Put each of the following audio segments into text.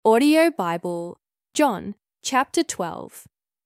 Audio Bible, John chapter 12.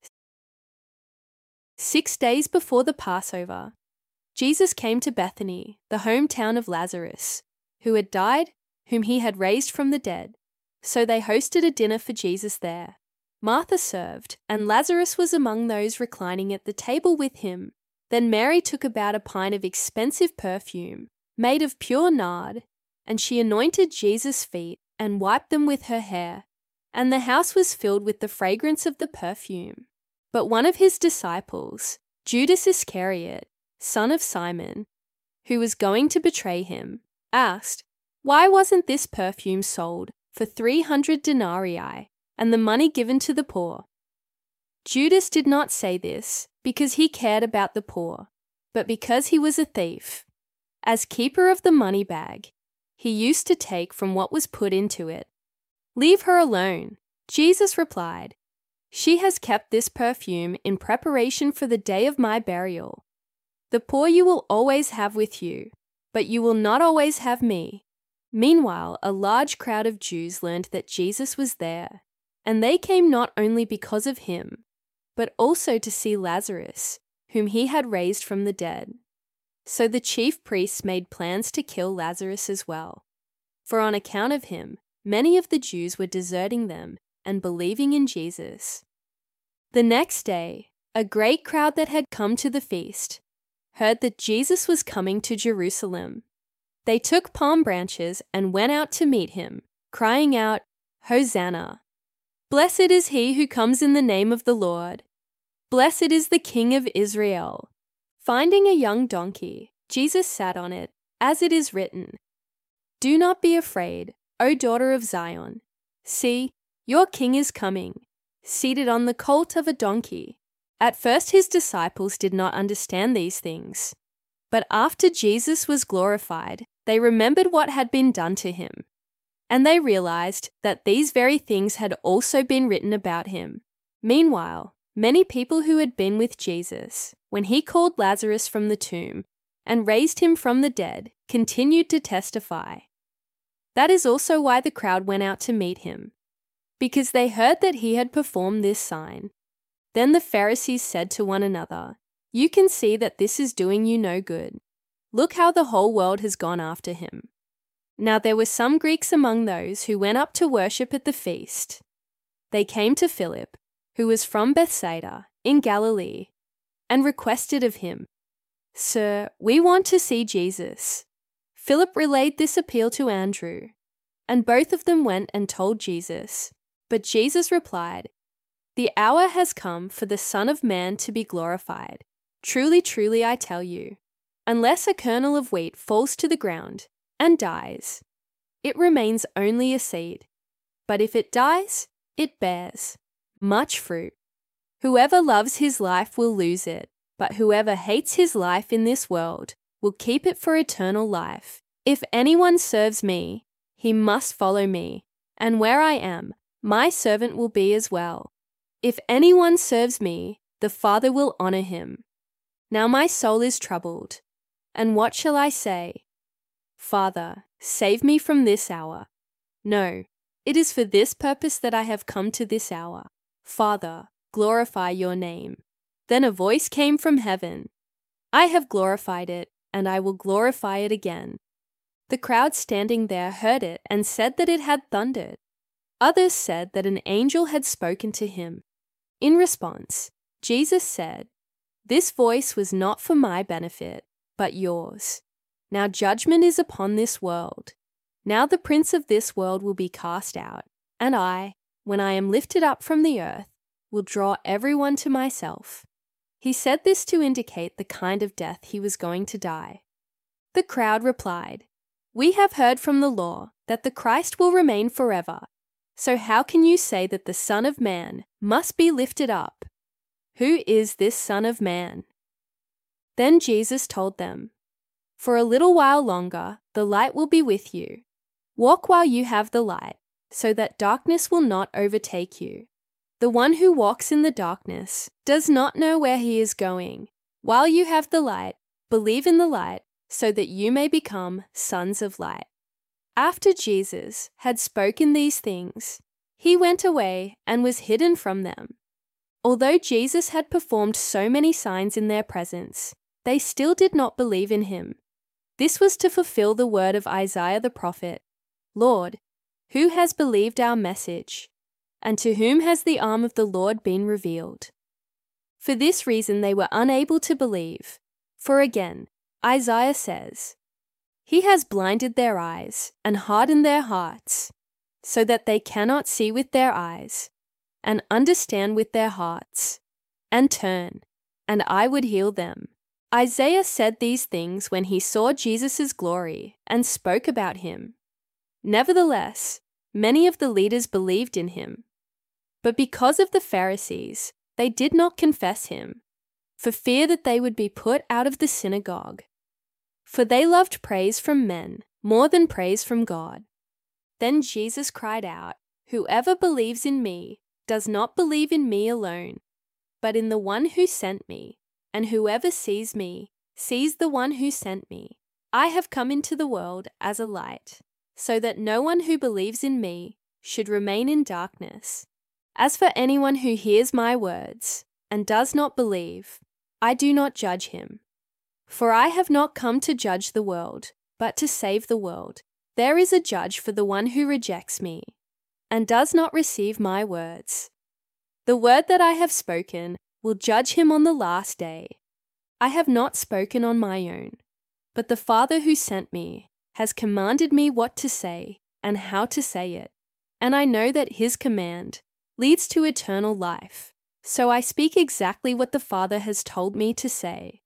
6 days before the Passover, Jesus came to Bethany, the hometown of Lazarus, who had died, whom he had raised from the dead. So they hosted a dinner for Jesus there. Martha served, and Lazarus was among those reclining at the table with him. Then Mary took about a pint of expensive perfume, made of pure nard, and she anointed Jesus' feet and wiped them with her hair, and the house was filled with the fragrance of the perfume. But one of his disciples, Judas Iscariot, son of Simon, who was going to betray him, asked, "Why wasn't this perfume sold for 300 denarii and the money given to the poor?" Judas did not say this because he cared about the poor, but because he was a thief. As keeper of the money bag, he used to take from what was put into it. "Leave her alone," Jesus replied. "She has kept this perfume in preparation for the day of my burial. The poor you will always have with you, but you will not always have me." Meanwhile, a large crowd of Jews learned that Jesus was there, and they came not only because of him, but also to see Lazarus, whom he had raised from the dead. So the chief priests made plans to kill Lazarus as well, for on account of him, many of the Jews were deserting them and believing in Jesus. The next day, a great crowd that had come to the feast heard that Jesus was coming to Jerusalem. They took palm branches and went out to meet him, crying out, "Hosanna! Blessed is he who comes in the name of the Lord. Blessed is the King of Israel." Finding a young donkey, Jesus sat on it, as it is written, "Do not be afraid, O daughter of Zion. See, your king is coming, seated on the colt of a donkey." At first his disciples did not understand these things, but after Jesus was glorified, they remembered what had been done to him, and they realized that these very things had also been written about him. Meanwhile, many people who had been with Jesus, when he called Lazarus from the tomb and raised him from the dead, continued to testify. That is also why the crowd went out to meet him, because they heard that he had performed this sign. Then the Pharisees said to one another, "You can see that this is doing you no good. Look how the whole world has gone after him." Now there were some Greeks among those who went up to worship at the feast. They came to Philip, who was from Bethsaida in Galilee, and requested of him, "Sir, we want to see Jesus." Philip relayed this appeal to Andrew, and both of them went and told Jesus. But Jesus replied, "The hour has come for the Son of Man to be glorified. Truly, truly, I tell you, unless a kernel of wheat falls to the ground and dies, it remains only a seed. But if it dies, it bears much fruit. Whoever loves his life will lose it, but whoever hates his life in this world will keep it for eternal life. If anyone serves me, he must follow me, and where I am, my servant will be as well. If anyone serves me, the Father will honor him. Now my soul is troubled, and what shall I say? Father, save me from this hour. No, it is for this purpose that I have come to this hour. Father, glorify your name." Then a voice came from heaven, "I have glorified it, and I will glorify it again." The crowd standing there heard it and said that it had thundered. Others said that an angel had spoken to him. In response, Jesus said, "This voice was not for my benefit, but yours. Now judgment is upon this world. Now the prince of this world will be cast out, and I, when I am lifted up from the earth, will draw everyone to myself." He said this to indicate the kind of death he was going to die. The crowd replied, "We have heard from the law that the Christ will remain forever. So how can you say that the Son of Man must be lifted up? Who is this Son of Man?" Then Jesus told them, "For a little while longer the light will be with you. Walk while you have the light, so that darkness will not overtake you. The one who walks in the darkness does not know where he is going. While you have the light, believe in the light, so that you may become sons of light." After Jesus had spoken these things, He went away and was hidden from them. Although Jesus had performed so many signs in their presence, they still did not believe in him. This was to fulfill the word of Isaiah the prophet, "Lord, who has believed our message? And to whom has the arm of the Lord been revealed?" For this reason they were unable to believe. For again, Isaiah says, "He has blinded their eyes and hardened their hearts, so that they cannot see with their eyes, and understand with their hearts, and turn, and I would heal them." Isaiah said these things when he saw Jesus' glory and spoke about him. Nevertheless, many of the leaders believed in him. But because of the Pharisees, they did not confess him, for fear that they would be put out of the synagogue. For they loved praise from men more than praise from God. Then Jesus cried out, "Whoever believes in me does not believe in me alone, but in the one who sent me. And whoever sees me sees the one who sent me. I have come into the world as a light, so that no one who believes in me should remain in darkness. As for anyone who hears my words and does not believe, I do not judge him. For I have not come to judge the world, but to save the world. There is a judge for the one who rejects me and does not receive my words. The word that I have spoken will judge him on the last day. I have not spoken on my own, but the Father who sent me has commanded me what to say and how to say it, and I know that his command leads to eternal life. So I speak exactly what the Father has told me to say.